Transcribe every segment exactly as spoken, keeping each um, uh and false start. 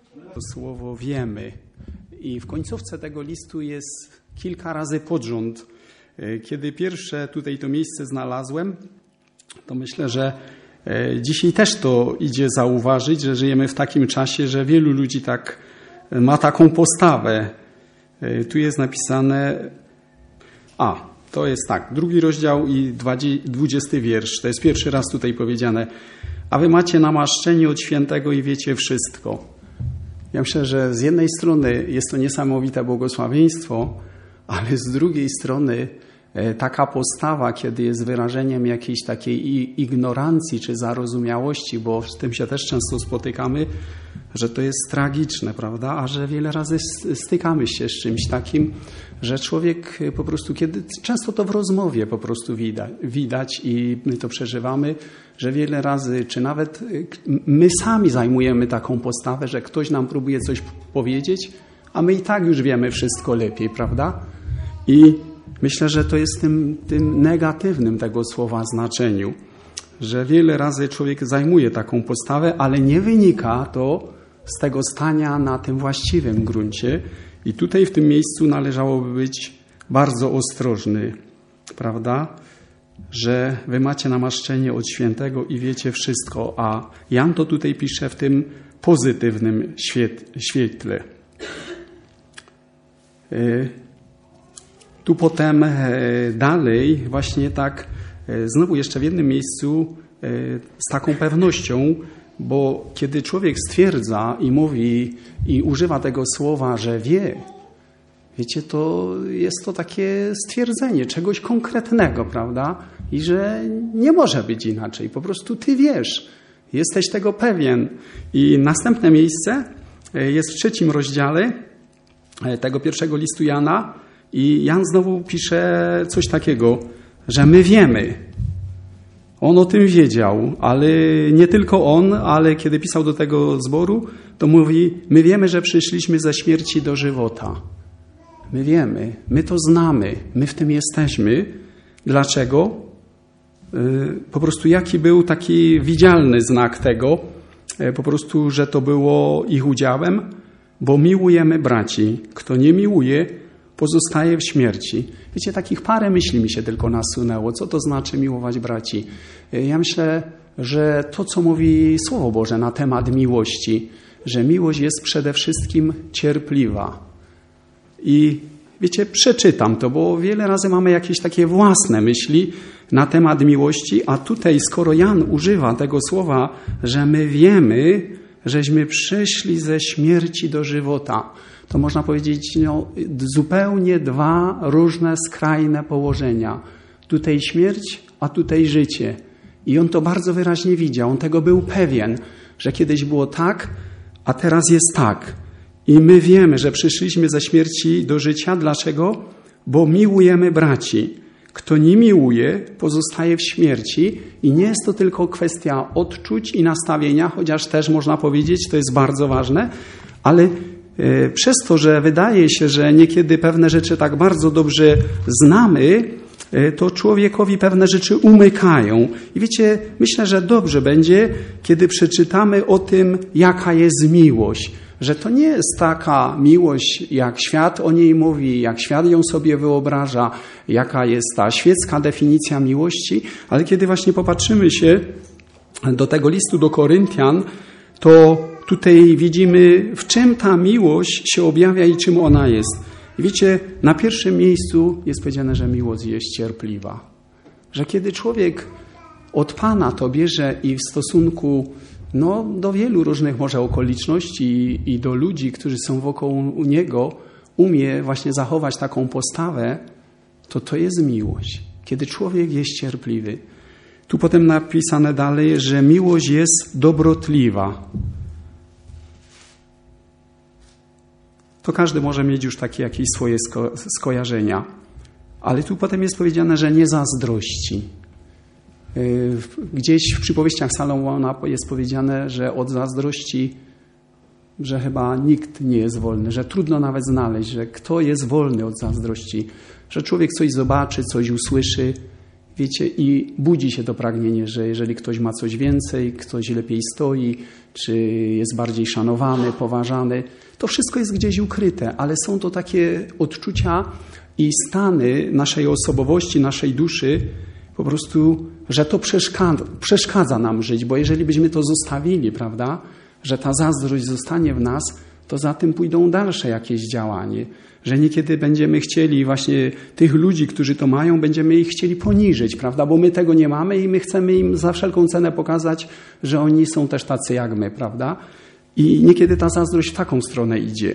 To słowo wiemy. I w końcówce tego listu jest kilka razy pod rząd. Kiedy pierwsze tutaj to miejsce znalazłem, to myślę, że dzisiaj też to idzie zauważyć, że żyjemy w takim czasie, że wielu ludzi tak ma taką postawę. Tu jest napisane, a to jest tak, drugi rozdział i dwudziesty wiersz. To jest pierwszy raz tutaj powiedziane. A wy macie namaszczenie od świętego i wiecie wszystko. Ja myślę, że z jednej strony jest to niesamowite błogosławieństwo, ale z drugiej strony taka postawa, kiedy jest wyrażeniem jakiejś takiej ignorancji czy zarozumiałości, bo z tym się też często spotykamy, że to jest tragiczne, prawda? A że wiele razy stykamy się z czymś takim, że człowiek po prostu, kiedy często to w rozmowie po prostu widać, widać i my to przeżywamy, że wiele razy, czy nawet my sami zajmujemy taką postawę, że ktoś nam próbuje coś powiedzieć, a my i tak już wiemy wszystko lepiej, prawda? I myślę, że to jest tym, tym negatywnym tego słowa znaczeniu, że wiele razy człowiek zajmuje taką postawę, ale nie wynika to z tego stania na tym właściwym gruncie. I tutaj w tym miejscu należałoby być bardzo ostrożny, prawda? Że wy macie namaszczenie od świętego i wiecie wszystko, a Jan to tutaj pisze w tym pozytywnym świetle. Tu potem dalej właśnie tak, znowu jeszcze w jednym miejscu z taką pewnością, bo kiedy człowiek stwierdza i mówi i używa tego słowa, że wie, wiecie, to jest to takie stwierdzenie czegoś konkretnego, prawda? I że nie może być inaczej. Po prostu ty wiesz, jesteś tego pewien. I następne miejsce jest w trzecim rozdziale tego pierwszego listu Jana i Jan znowu pisze coś takiego, że my wiemy. On o tym wiedział, ale nie tylko on, ale kiedy pisał do tego zboru, to mówi, my wiemy, że przyszliśmy ze śmierci do żywota. My wiemy, my to znamy, my w tym jesteśmy. Dlaczego? Po prostu jaki był taki widzialny znak tego, po prostu, że to było ich udziałem, bo miłujemy braci. Kto nie miłuje, pozostaje w śmierci. Wiecie, takich parę myśli mi się tylko nasunęło. Co to znaczy miłować braci? Ja myślę, że to, co mówi Słowo Boże na temat miłości, że miłość jest przede wszystkim cierpliwa. I wiecie, przeczytam to, bo wiele razy mamy jakieś takie własne myśli na temat miłości, a tutaj, skoro Jan używa tego słowa, że my wiemy, żeśmy przyszli ze śmierci do żywota, to można powiedzieć no, zupełnie dwa różne, skrajne położenia. Tutaj śmierć, a tutaj życie. I on to bardzo wyraźnie widział. On tego był pewien, że kiedyś było tak, a teraz jest tak. I my wiemy, że przyszliśmy ze śmierci do życia. Dlaczego? Bo miłujemy braci. Kto nie miłuje, pozostaje w śmierci. I nie jest to tylko kwestia odczuć i nastawienia, chociaż też można powiedzieć, to jest bardzo ważne, ale przez to, że wydaje się, że niekiedy pewne rzeczy tak bardzo dobrze znamy, to człowiekowi pewne rzeczy umykają. I wiecie, myślę, że dobrze będzie, kiedy przeczytamy o tym, jaka jest miłość. Że to nie jest taka miłość, jak świat o niej mówi, jak świat ją sobie wyobraża, jaka jest ta świecka definicja miłości, ale kiedy właśnie popatrzymy się do tego listu do Koryntian, to tutaj widzimy, w czym ta miłość się objawia i czym ona jest. I wiecie, na pierwszym miejscu jest powiedziane, że miłość jest cierpliwa. Że kiedy człowiek od Pana to bierze i w stosunku no, do wielu różnych może okoliczności i, i do ludzi, którzy są wokół niego, umie właśnie zachować taką postawę, to to jest miłość. Kiedy człowiek jest cierpliwy. Tu potem napisane dalej, że miłość jest dobrotliwa. To każdy może mieć już takie jakieś swoje sko- skojarzenia. Ale tu potem jest powiedziane, że nie zazdrości. Gdzieś w przypowieściach Salomona jest powiedziane, że od zazdrości, że chyba nikt nie jest wolny, że trudno nawet znaleźć, że kto jest wolny od zazdrości, że człowiek coś zobaczy, coś usłyszy wiecie, i budzi się to pragnienie, że jeżeli ktoś ma coś więcej, ktoś lepiej stoi, czy jest bardziej szanowany, poważany, to wszystko jest gdzieś ukryte, ale są to takie odczucia i stany naszej osobowości, naszej duszy, po prostu, że to przeszkadza, przeszkadza nam żyć, bo jeżeli byśmy to zostawili, prawda, że ta zazdrość zostanie w nas, to za tym pójdą dalsze jakieś działania, że niekiedy będziemy chcieli właśnie tych ludzi, którzy to mają, będziemy ich chcieli poniżyć, prawda, bo my tego nie mamy i my chcemy im za wszelką cenę pokazać, że oni są też tacy jak my, prawda, i niekiedy ta zazdrość w taką stronę idzie.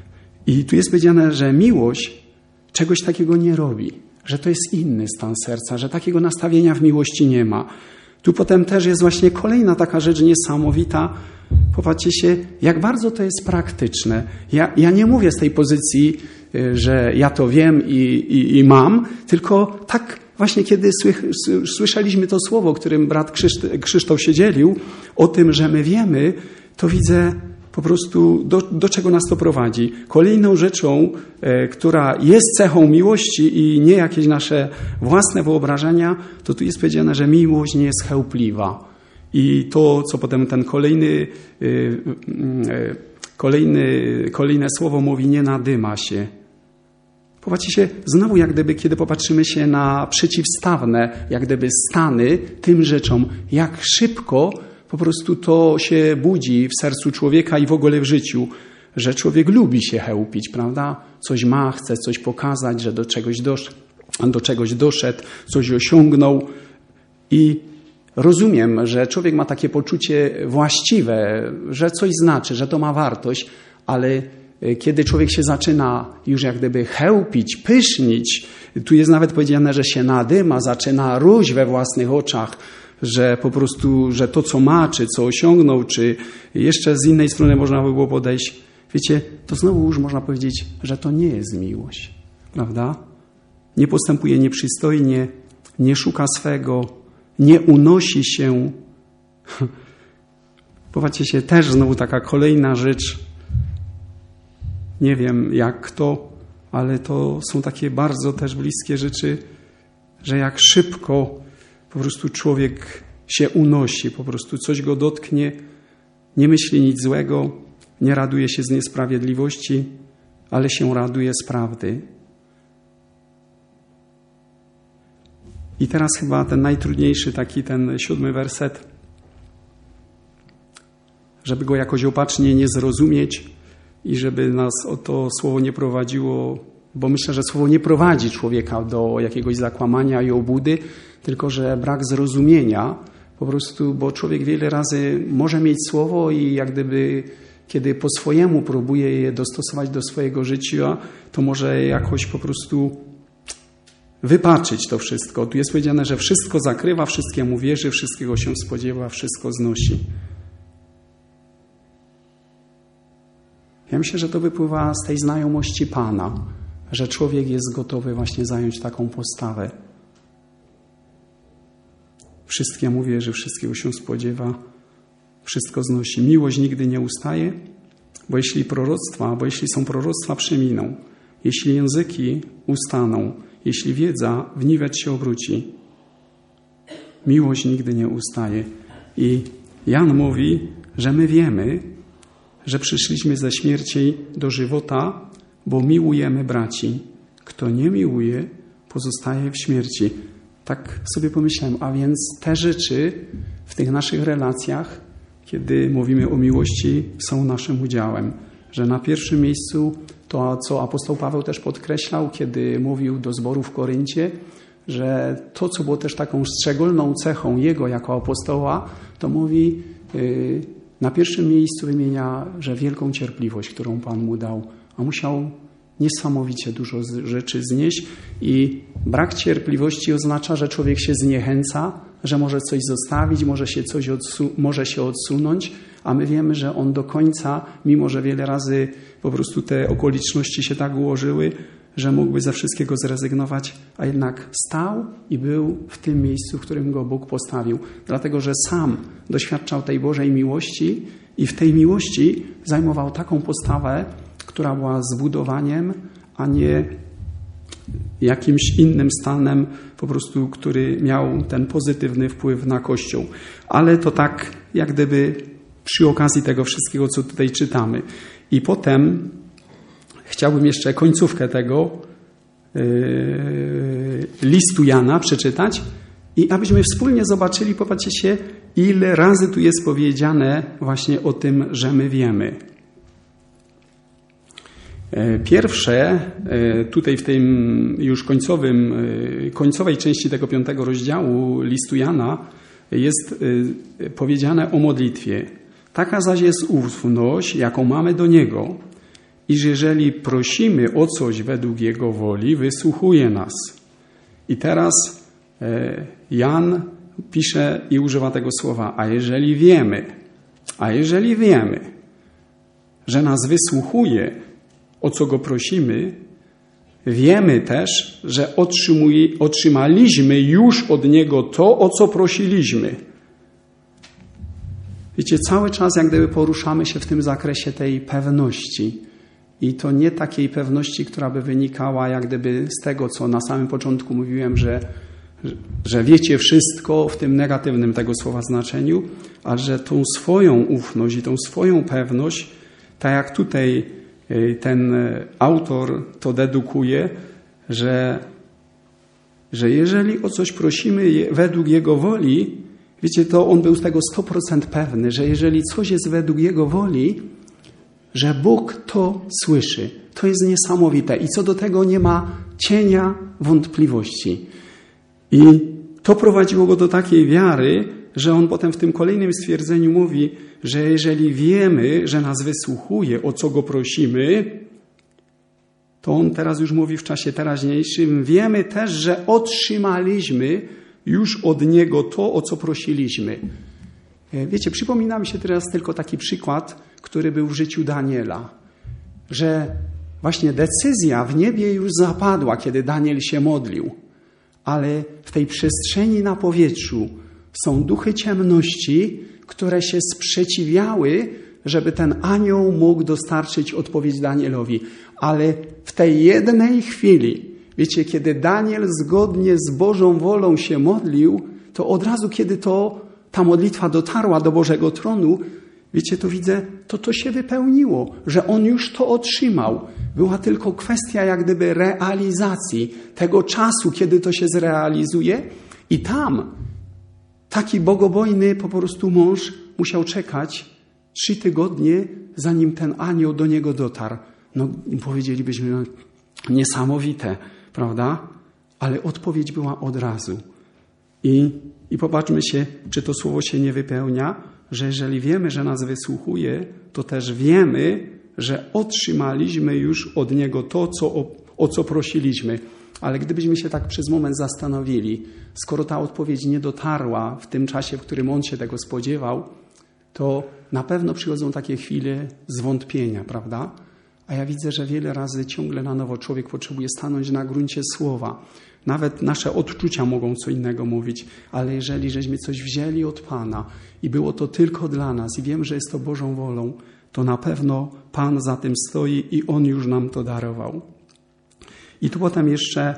I tu jest powiedziane, że miłość czegoś takiego nie robi, że to jest inny stan serca, że takiego nastawienia w miłości nie ma. Tu potem też jest właśnie kolejna taka rzecz niesamowita. Popatrzcie się, jak bardzo to jest praktyczne. Ja, ja nie mówię z tej pozycji, że ja to wiem i, i, i mam, tylko tak właśnie kiedy słych, słyszeliśmy to słowo, którym brat Krzysztof, Krzysztof się dzielił, o tym, że my wiemy, to widzę po prostu do, do czego nas to prowadzi. Kolejną rzeczą, e, która jest cechą miłości i nie jakieś nasze własne wyobrażenia, to tu jest powiedziane, że miłość nie jest chełpliwa. I to, co potem ten kolejny, e, e, kolejny, kolejne słowo mówi, nie nadyma się. Popatrzcie się, znowu jak gdyby, kiedy popatrzymy się na przeciwstawne, jak gdyby stany tym rzeczom, jak szybko po prostu to się budzi w sercu człowieka i w ogóle w życiu, że człowiek lubi się chełpić, prawda? Coś ma, chce coś pokazać, że do czegoś, dosz, do czegoś doszedł, coś osiągnął. I rozumiem, że człowiek ma takie poczucie właściwe, że coś znaczy, że to ma wartość, ale kiedy człowiek się zaczyna już jak gdyby chełpić, pysznić, tu jest nawet powiedziane, że się nadyma, zaczyna róź we własnych oczach, że po prostu, że to co ma, czy co osiągnął, czy jeszcze z innej strony można by było podejść, wiecie, to znowu już można powiedzieć, że to nie jest miłość, prawda? Nie postępuje nieprzystojnie, nie szuka swego, nie unosi się. Popatrzcie się, też znowu taka kolejna rzecz, nie wiem jak to, ale to są takie bardzo też bliskie rzeczy, że jak szybko po prostu człowiek się unosi, po prostu coś go dotknie, nie myśli nic złego, nie raduje się z niesprawiedliwości, ale się raduje z prawdy. I teraz chyba ten najtrudniejszy, taki ten siódmy werset, żeby go jakoś opatrznie nie zrozumieć i żeby nas o to słowo nie prowadziło, bo myślę, że słowo nie prowadzi człowieka do jakiegoś zakłamania i obłudy, tylko że brak zrozumienia po prostu, bo człowiek wiele razy może mieć słowo i jak gdyby, kiedy po swojemu próbuje je dostosować do swojego życia, to może jakoś po prostu wypaczyć to wszystko. Tu jest powiedziane, że wszystko zakrywa, wszystkiemu wierzy, wszystkiego się spodziewa, wszystko znosi. Ja myślę, że to wypływa z tej znajomości Pana, że człowiek jest gotowy właśnie zająć taką postawę. Wszystkiemu wierzy, wszystkiego się spodziewa, wszystko znosi. Miłość nigdy nie ustaje, bo jeśli proroctwa, bo jeśli są proroctwa, przeminą. Jeśli języki ustaną, jeśli wiedza w niwecz się obróci. Miłość nigdy nie ustaje. I Jan mówi, że my wiemy, że przyszliśmy ze śmierci do żywota, bo miłujemy braci. Kto nie miłuje, pozostaje w śmierci. Tak sobie pomyślałem, a więc te rzeczy w tych naszych relacjach, kiedy mówimy o miłości, są naszym udziałem. Że na pierwszym miejscu to, co apostoł Paweł też podkreślał, kiedy mówił do zboru w Koryncie, że to, co było też taką szczególną cechą jego jako apostoła, to mówi, yy, na pierwszym miejscu wymienia, że wielką cierpliwość, którą Pan mu dał, a musiał niesamowicie dużo rzeczy znieść i brak cierpliwości oznacza, że człowiek się zniechęca, że może coś zostawić, może się coś odsu- może się odsunąć, a my wiemy, że on do końca, mimo że wiele razy po prostu te okoliczności się tak ułożyły, że mógłby ze wszystkiego zrezygnować, a jednak stał i był w tym miejscu, w którym go Bóg postawił. Dlatego, że sam doświadczał tej Bożej miłości i w tej miłości zajmował taką postawę, która była zbudowaniem, a nie jakimś innym stanem, po prostu, który miał ten pozytywny wpływ na Kościół. Ale to tak jak gdyby przy okazji tego wszystkiego, co tutaj czytamy. I potem chciałbym jeszcze końcówkę tego yy, listu Jana przeczytać i abyśmy wspólnie zobaczyli, popatrzcie się, ile razy tu jest powiedziane właśnie o tym, że my wiemy. Pierwsze, tutaj w tym już końcowym, końcowej części tego piątego rozdziału listu Jana jest powiedziane o modlitwie. Taka zaś jest ufność, jaką mamy do Niego, iż jeżeli prosimy o coś według Jego woli, wysłuchuje nas. I teraz Jan pisze i używa tego słowa, a jeżeli wiemy, a jeżeli wiemy, że nas wysłuchuje, o co Go prosimy, wiemy też, że otrzymaliśmy już od Niego to, o co prosiliśmy. Wiecie, cały czas jak gdyby poruszamy się w tym zakresie tej pewności. I to nie takiej pewności, która by wynikała jak gdyby z tego, co na samym początku mówiłem, że, że wiecie wszystko w tym negatywnym tego słowa znaczeniu, ale że tą swoją ufność i tą swoją pewność, tak jak tutaj ten autor to dedukuje, że, że jeżeli o coś prosimy według Jego woli, wiecie, to on był z tego sto procent pewny, że jeżeli coś jest według Jego woli, że Bóg to słyszy. To jest niesamowite i co do tego nie ma cienia wątpliwości. I to prowadziło go do takiej wiary, że on potem w tym kolejnym stwierdzeniu mówi, że jeżeli wiemy, że nas wysłuchuje, o co Go prosimy, to on teraz już mówi w czasie teraźniejszym, wiemy też, że otrzymaliśmy już od Niego to, o co prosiliśmy. Wiecie, przypomina mi się teraz tylko taki przykład, który był w życiu Daniela, że właśnie decyzja w niebie już zapadła, kiedy Daniel się modlił, ale w tej przestrzeni na powietrzu są duchy ciemności, które się sprzeciwiały, żeby ten anioł mógł dostarczyć odpowiedź Danielowi. Ale w tej jednej chwili, wiecie, kiedy Daniel zgodnie z Bożą wolą się modlił, to od razu, kiedy to ta modlitwa dotarła do Bożego tronu, wiecie, to widzę, to to się wypełniło, że on już to otrzymał. Była tylko kwestia jak gdyby realizacji tego czasu, kiedy to się zrealizuje i tam taki bogobojny po prostu mąż musiał czekać trzy tygodnie, zanim ten anioł do niego dotarł. No powiedzielibyśmy, no, niesamowite, prawda? Ale odpowiedź była od razu. I, I popatrzmy się, czy to słowo się nie wypełnia, że jeżeli wiemy, że nas wysłuchuje, to też wiemy, że otrzymaliśmy już od Niego to, co, o, o co prosiliśmy. Ale gdybyśmy się tak przez moment zastanowili, skoro ta odpowiedź nie dotarła w tym czasie, w którym on się tego spodziewał, to na pewno przychodzą takie chwile zwątpienia, prawda? A ja widzę, że wiele razy ciągle na nowo człowiek potrzebuje stanąć na gruncie słowa. Nawet nasze odczucia mogą co innego mówić, ale jeżeli żeśmy coś wzięli od Pana i było to tylko dla nas i wiem, że jest to Bożą wolą, to na pewno Pan za tym stoi i On już nam to darował. I tu potem jeszcze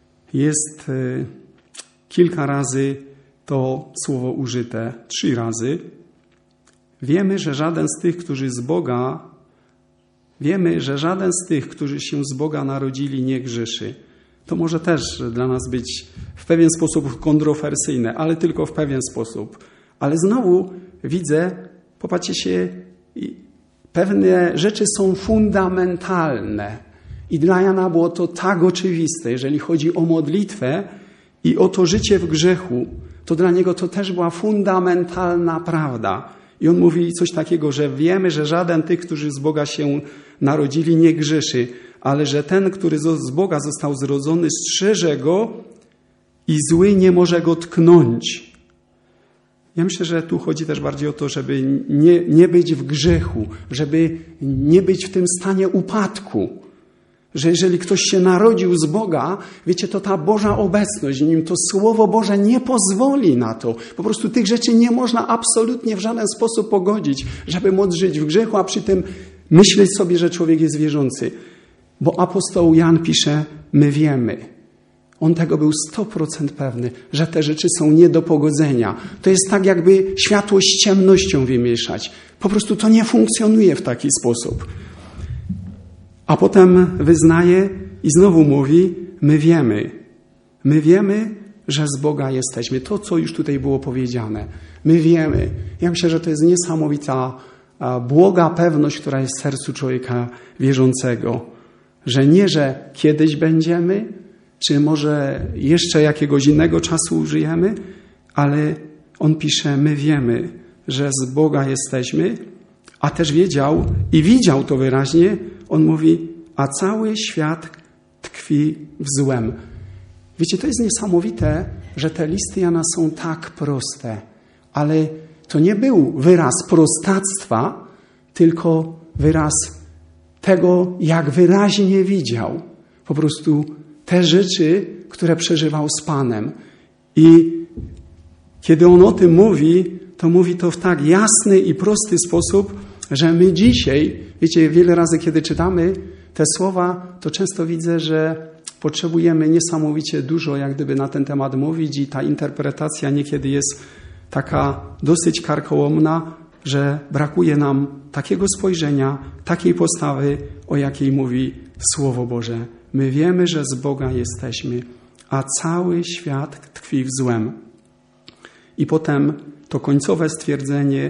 jest y, kilka razy to słowo użyte, trzy razy. Wiemy, że żaden z tych, którzy z Boga, wiemy, że żaden z tych, którzy się z Boga narodzili, nie grzeszy. To może też dla nas być w pewien sposób kontrowersyjne, ale tylko w pewien sposób. Ale znowu widzę, popatrzcie się, pewne rzeczy są fundamentalne. I dla Jana było to tak oczywiste, jeżeli chodzi o modlitwę i o to życie w grzechu, to dla niego to też była fundamentalna prawda. I on mówi coś takiego, że wiemy, że żaden tych, którzy z Boga się narodzili, nie grzeszy, ale że ten, który z Boga został zrodzony, strzeże go i zły nie może go tknąć. Ja myślę, że tu chodzi też bardziej o to, żeby nie, nie być w grzechu, żeby nie być w tym stanie upadku. Że jeżeli ktoś się narodził z Boga, wiecie, to ta Boża obecność w nim, to Słowo Boże nie pozwoli na to. Po prostu tych rzeczy nie można absolutnie w żaden sposób pogodzić, żeby móc żyć w grzechu, a przy tym myśleć sobie, że człowiek jest wierzący. Bo apostoł Jan pisze, my wiemy. On tego był sto procent pewny, że te rzeczy są nie do pogodzenia. To jest tak, jakby światło z ciemnością wymieszać. Po prostu to nie funkcjonuje w taki sposób. A potem wyznaje i znowu mówi, my wiemy. My wiemy, że z Boga jesteśmy. To, co już tutaj było powiedziane. My wiemy. Ja myślę, że to jest niesamowita, błoga pewność, która jest w sercu człowieka wierzącego. Że nie, że kiedyś będziemy, czy może jeszcze jakiegoś innego czasu użyjemy, ale on pisze, my wiemy, że z Boga jesteśmy, a też wiedział i widział to wyraźnie, on mówi, a cały świat tkwi w złem. Wiecie, to jest niesamowite, że te listy Jana są tak proste, ale to nie był wyraz prostactwa, tylko wyraz tego, jak wyraźnie widział po prostu te rzeczy, które przeżywał z Panem. I kiedy on o tym mówi, to mówi to w tak jasny i prosty sposób, że my dzisiaj, wiecie, wiele razy, kiedy czytamy te słowa, to często widzę, że potrzebujemy niesamowicie dużo, jak gdyby na ten temat mówić i ta interpretacja niekiedy jest taka dosyć karkołomna, że brakuje nam takiego spojrzenia, takiej postawy, o jakiej mówi Słowo Boże. My wiemy, że z Boga jesteśmy, a cały świat tkwi w złem. I potem to końcowe stwierdzenie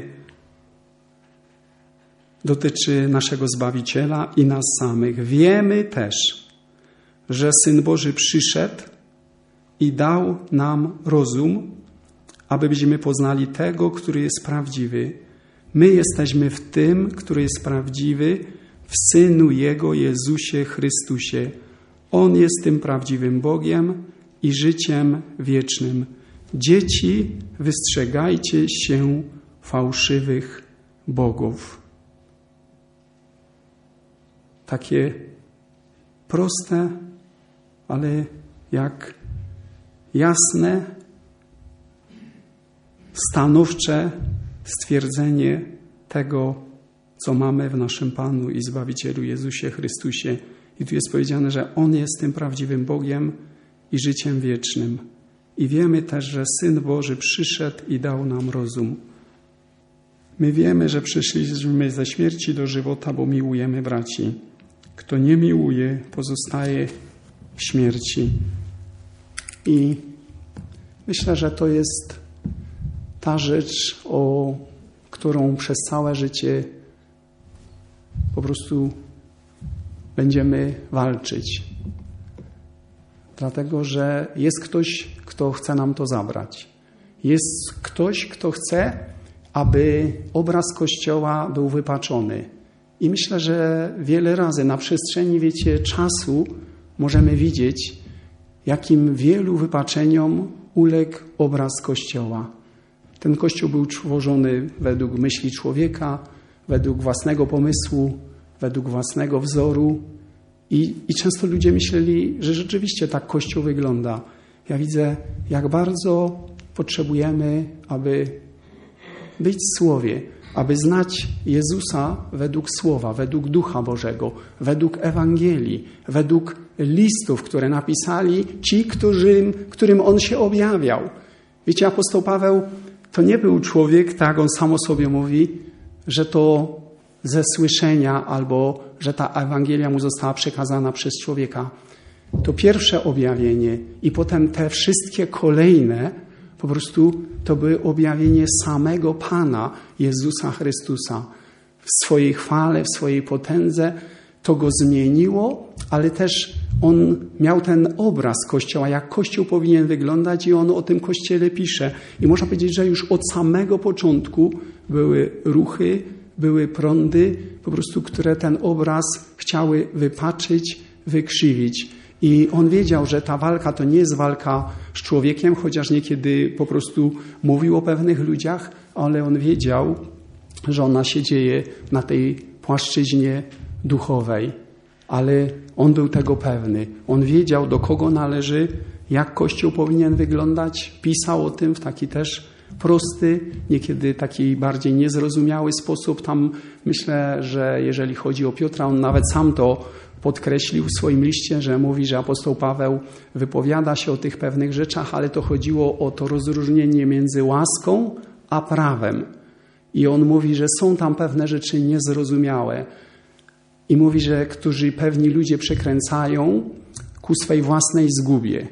dotyczy naszego Zbawiciela i nas samych. Wiemy też, że Syn Boży przyszedł i dał nam rozum, abyśmy poznali tego, który jest prawdziwy. My jesteśmy w tym, który jest prawdziwy, w Synu Jego, Jezusie Chrystusie. On jest tym prawdziwym Bogiem i życiem wiecznym. Dzieci, wystrzegajcie się fałszywych bogów. Takie proste, ale jak jasne, stanowcze stwierdzenie tego, co mamy w naszym Panu i Zbawicielu Jezusie Chrystusie. I tu jest powiedziane, że On jest tym prawdziwym Bogiem i życiem wiecznym. I wiemy też, że Syn Boży przyszedł i dał nam rozum. My wiemy, że przyszliśmy ze śmierci do żywota, bo miłujemy braci. Kto nie miłuje, pozostaje w śmierci. I myślę, że to jest ta rzecz, o którą przez całe życie po prostu będziemy walczyć. Dlatego, że jest ktoś, kto chce nam to zabrać. Jest ktoś, kto chce, aby obraz Kościoła był wypaczony. I myślę, że wiele razy na przestrzeni, wiecie, czasu możemy widzieć, jakim wielu wypaczeniom uległ obraz Kościoła. Ten Kościół był tworzony według myśli człowieka, według własnego pomysłu, według własnego wzoru. I, I często ludzie myśleli, że rzeczywiście tak Kościół wygląda. Ja widzę, jak bardzo potrzebujemy, aby być w Słowie, aby znać Jezusa według Słowa, według Ducha Bożego, według Ewangelii, według listów, które napisali ci, którym, którym On się objawiał. Wiecie, apostoł Paweł to nie był człowiek, tak jak on sam o sobie mówi, że to ze słyszenia albo że ta Ewangelia mu została przekazana przez człowieka. To pierwsze objawienie i potem te wszystkie kolejne po prostu to były objawienie samego Pana Jezusa Chrystusa. W swojej chwale, w swojej potędze to go zmieniło, ale też on miał ten obraz Kościoła, jak Kościół powinien wyglądać i on o tym Kościele pisze. I można powiedzieć, że już od samego początku były ruchy, były prądy, po prostu, które ten obraz chciały wypaczyć, wykrzywić. I on wiedział, że ta walka to nie jest walka z człowiekiem, chociaż niekiedy po prostu mówił o pewnych ludziach, ale on wiedział, że ona się dzieje na tej płaszczyźnie duchowej. Ale on był tego pewny. On wiedział, do kogo należy, jak Kościół powinien wyglądać. Pisał o tym w taki też prosty, niekiedy taki bardziej niezrozumiały sposób. Tam myślę, że jeżeli chodzi o Piotra, on nawet sam to podkreślił w swoim liście, że mówi, że apostoł Paweł wypowiada się o tych pewnych rzeczach, ale to chodziło o to rozróżnienie między łaską a prawem. I on mówi, że są tam pewne rzeczy niezrozumiałe. I mówi, że którzy pewni ludzie przekręcają ku swej własnej zgubie.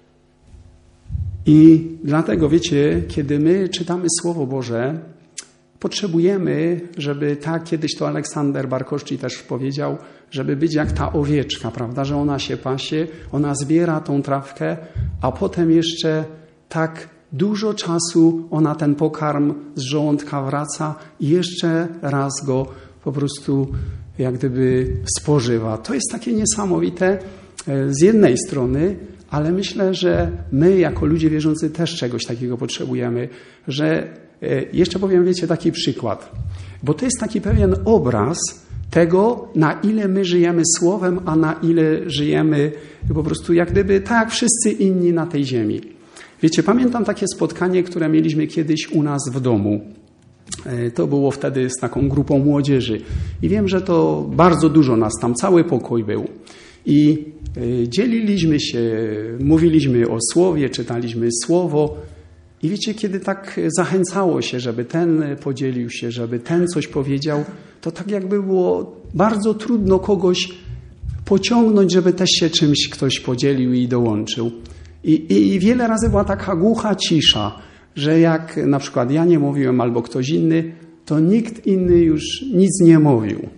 I dlatego, wiecie, kiedy my czytamy Słowo Boże, potrzebujemy, żeby tak, kiedyś to Aleksander Barkoszczy też powiedział, żeby być jak ta owieczka, prawda, że ona się pasie, ona zbiera tą trawkę, a potem jeszcze tak dużo czasu ona ten pokarm z żołądka wraca i jeszcze raz go po prostu jak gdyby spożywa. To jest takie niesamowite z jednej strony, ale myślę, że my jako ludzie wierzący też czegoś takiego potrzebujemy, że jeszcze powiem, wiecie, taki przykład, bo to jest taki pewien obraz tego, na ile my żyjemy Słowem, a na ile żyjemy po prostu jak gdyby tak jak wszyscy inni na tej ziemi. Wiecie, pamiętam takie spotkanie, które mieliśmy kiedyś u nas w domu. To było wtedy z taką grupą młodzieży. I wiem, że to bardzo dużo nas tam, cały pokój był. I dzieliliśmy się, mówiliśmy o Słowie, czytaliśmy Słowo. I wiecie, kiedy tak zachęcało się, żeby ten podzielił się, żeby ten coś powiedział, to tak jakby było bardzo trudno kogoś pociągnąć, żeby też się czymś ktoś podzielił i dołączył. I, i wiele razy była taka głucha cisza, że jak na przykład ja nie mówiłem albo ktoś inny, to nikt inny już nic nie mówił.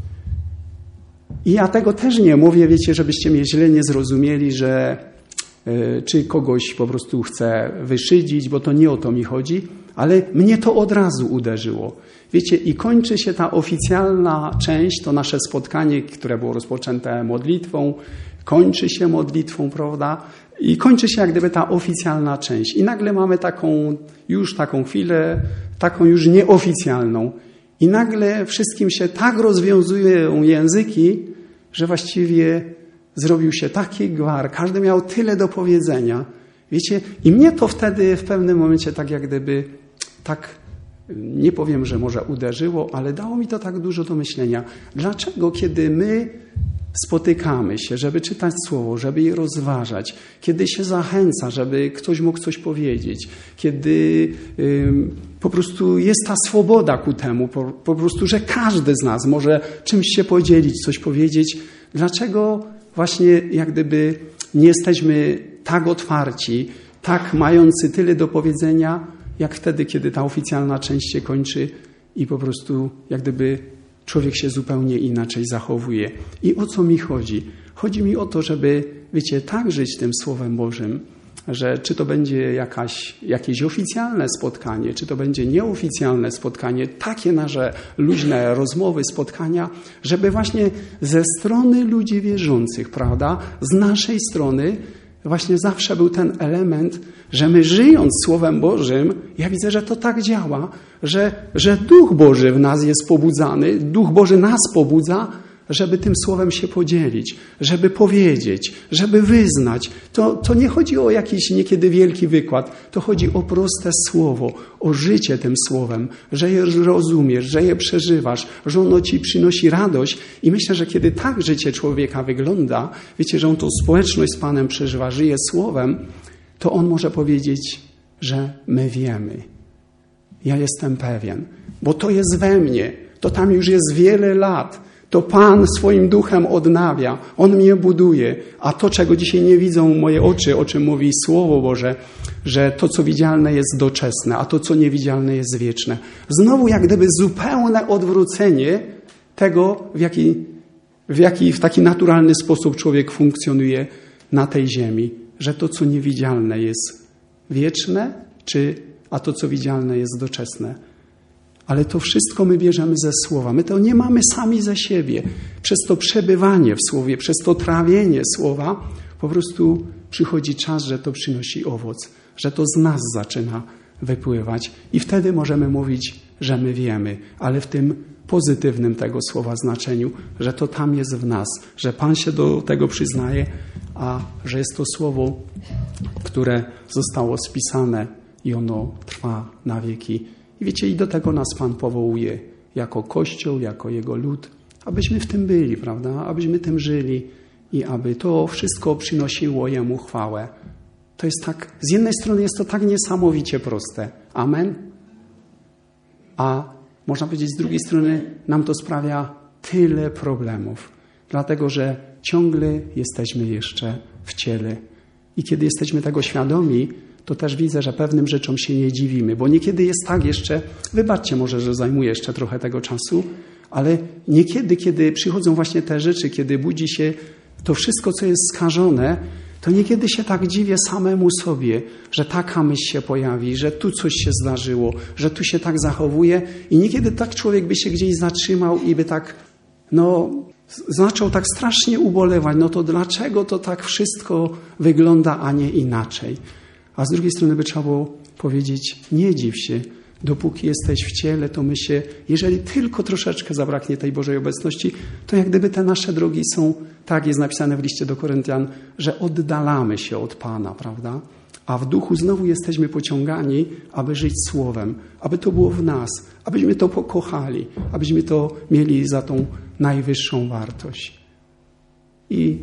I ja tego też nie mówię, wiecie, żebyście mnie źle nie zrozumieli, że y, czy kogoś po prostu chcę wyszydzić, bo to nie o to mi chodzi, ale mnie to od razu uderzyło. Wiecie, i kończy się ta oficjalna część, to nasze spotkanie, które było rozpoczęte modlitwą, kończy się modlitwą, prawda? I kończy się jak gdyby ta oficjalna część. I nagle mamy taką, już taką chwilę, taką już nieoficjalną. I nagle wszystkim się tak rozwiązują języki, że właściwie zrobił się taki gwar. Każdy miał tyle do powiedzenia. Wiecie, i mnie to wtedy w pewnym momencie tak jak gdyby, tak, nie powiem, że może uderzyło, ale dało mi to tak dużo do myślenia. Dlaczego, kiedy my spotykamy się, żeby czytać Słowo, żeby je rozważać, kiedy się zachęca, żeby ktoś mógł coś powiedzieć, kiedy y, po prostu jest ta swoboda ku temu, po, po prostu, że każdy z nas może czymś się podzielić, coś powiedzieć. Dlaczego właśnie jak gdyby nie jesteśmy tak otwarci, tak mający tyle do powiedzenia, jak wtedy, kiedy ta oficjalna część się kończy i po prostu jak gdyby człowiek się zupełnie inaczej zachowuje. I o co mi chodzi? Chodzi mi o to, żeby, wiecie, tak żyć tym Słowem Bożym, że czy to będzie jakaś, jakieś oficjalne spotkanie, czy to będzie nieoficjalne spotkanie, takie nasze luźne rozmowy, spotkania, żeby właśnie ze strony ludzi wierzących, prawda, z naszej strony właśnie zawsze był ten element, że my żyjąc Słowem Bożym, ja widzę, że to tak działa, że, że Duch Boży w nas jest pobudzany, Duch Boży nas pobudza, żeby tym Słowem się podzielić, żeby powiedzieć, żeby wyznać. To, to nie chodzi o jakiś niekiedy wielki wykład, to chodzi o proste Słowo, o życie tym Słowem, że je rozumiesz, że je przeżywasz, że ono ci przynosi radość. I myślę, że kiedy tak życie człowieka wygląda, wiecie, że on tą społeczność z Panem przeżywa, żyje Słowem, to on może powiedzieć, że my wiemy. Ja jestem pewien, bo to jest we mnie, to tam już jest wiele lat. To Pan swoim duchem odnawia, On mnie buduje, a to, czego dzisiaj nie widzą moje oczy, o czym mówi Słowo Boże, że to, co widzialne jest doczesne, a to, co niewidzialne jest wieczne. Znowu jak gdyby zupełne odwrócenie tego, w jaki, w jaki w taki naturalny sposób człowiek funkcjonuje na tej ziemi, że to, co niewidzialne jest wieczne, czy, a to, co widzialne jest doczesne. Ale to wszystko my bierzemy ze Słowa. My to nie mamy sami ze siebie. Przez to przebywanie w Słowie, przez to trawienie Słowa, po prostu przychodzi czas, że to przynosi owoc, że to z nas zaczyna wypływać. I wtedy możemy mówić, że my wiemy, ale w tym pozytywnym tego słowa znaczeniu, że to tam jest w nas, że Pan się do tego przyznaje, a że jest to słowo, które zostało spisane i ono trwa na wieki. I wiecie, i do tego nas Pan powołuje jako Kościół, jako Jego lud, abyśmy w tym byli, prawda? Abyśmy tym żyli i aby to wszystko przynosiło Jemu chwałę. To jest tak, z jednej strony jest to tak niesamowicie proste. Amen. A można powiedzieć, z drugiej strony nam to sprawia tyle problemów, dlatego że ciągle jesteśmy jeszcze w ciele. I kiedy jesteśmy tego świadomi, to też widzę, że pewnym rzeczom się nie dziwimy, bo niekiedy jest tak jeszcze, wybaczcie może, że zajmuję jeszcze trochę tego czasu, ale niekiedy, kiedy przychodzą właśnie te rzeczy, kiedy budzi się to wszystko, co jest skażone, to niekiedy się tak dziwię samemu sobie, że taka myśl się pojawi, że tu coś się zdarzyło, że tu się tak zachowuje i niekiedy tak człowiek by się gdzieś zatrzymał i by tak, no, zaczął tak strasznie ubolewać, no to dlaczego to tak wszystko wygląda, a nie inaczej? A z drugiej strony by trzeba było powiedzieć, nie dziw się, dopóki jesteś w ciele, to my się, jeżeli tylko troszeczkę zabraknie tej Bożej obecności, to jak gdyby te nasze drogi są, tak jest napisane w liście do Koryntian, że oddalamy się od Pana, prawda? A w duchu znowu jesteśmy pociągani, aby żyć Słowem, aby to było w nas, abyśmy to pokochali, abyśmy to mieli za tą najwyższą wartość. I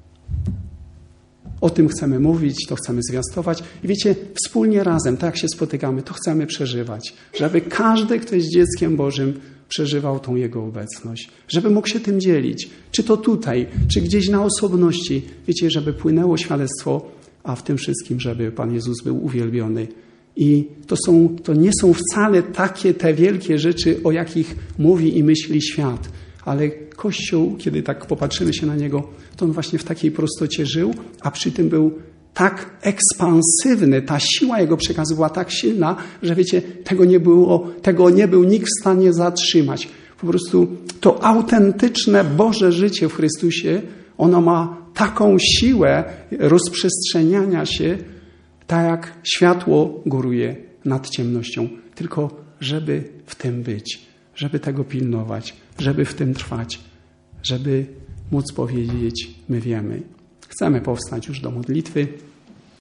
o tym chcemy mówić, to chcemy zwiastować. I wiecie, wspólnie razem, tak jak się spotykamy, to chcemy przeżywać. Żeby każdy, kto jest dzieckiem Bożym, przeżywał tą Jego obecność. Żeby mógł się tym dzielić. Czy to tutaj, czy gdzieś na osobności. Wiecie, żeby płynęło świadectwo, a w tym wszystkim, żeby Pan Jezus był uwielbiony. I to, są, to nie są wcale takie te wielkie rzeczy, o jakich mówi i myśli świat. Ale Kościół, kiedy tak popatrzymy się na niego, to on właśnie w takiej prostocie żył, a przy tym był tak ekspansywny, ta siła jego przekazu była tak silna, że wiecie, tego nie było, tego nie był nikt w stanie zatrzymać. Po prostu to autentyczne Boże życie w Chrystusie, ono ma taką siłę rozprzestrzeniania się, tak jak światło góruje nad ciemnością. Tylko żeby w tym być, żeby tego pilnować, żeby w tym trwać, żeby móc powiedzieć, my wiemy. Chcemy powstać już do modlitwy.